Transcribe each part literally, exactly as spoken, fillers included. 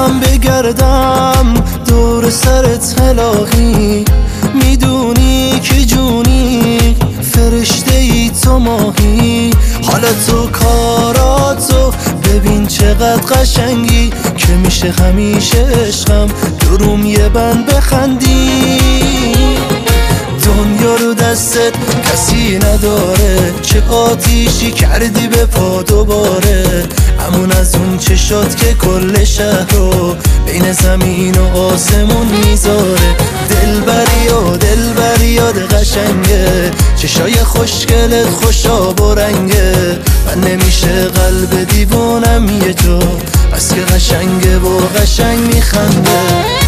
من بگردم دور سرت الهی، میدونی که جونی فرشته ای تو ماهی. حالا تو کاراتو ببین چقدر قشنگی، که میشه همیشه عشقم دروم یه بند بخندی. دنیا رو دستت کسی نداره، چه آتیشی کردی به پا دوباره. همون از اون چشات که کل شهر رو بین زمین و آسمون میذاره. دلبری و دلبری یاد قشنگه، چشای خوشگلت خوشاب و رنگه. من نمیشه قلب دیوونم یه جا، بس که قشنگه و قشنگ میخنده.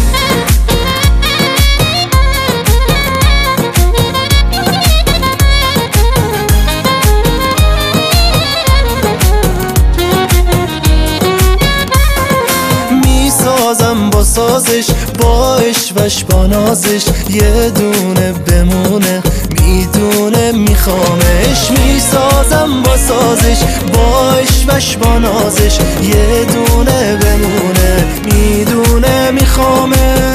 میسازم با سازش، با عشقش با نازش، یه دونه بمونه میدونه میخوامش. میسازم با سازش، با عشقش با نازش، یه دونه بمونه میدونه میخوامش.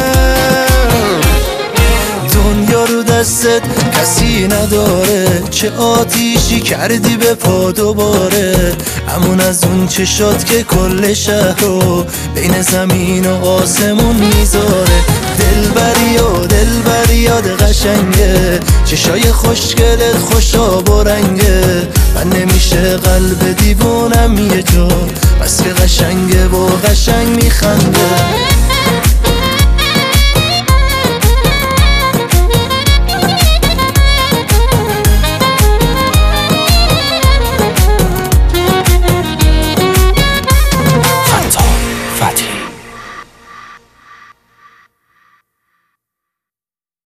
دنیا رو دستت کسی نداره، چه آتیشی کردی به پا دوباره. همون از اون چشات که کل شهر رو بین زمین و آسمون میذاره. دلبری و دلبری یاد قشنگه، چشای خوشگلت خوشاب و رنگه. من نمیشه قلب دیوونم یه جا، بس که قشنگه و قشنگ میخنده.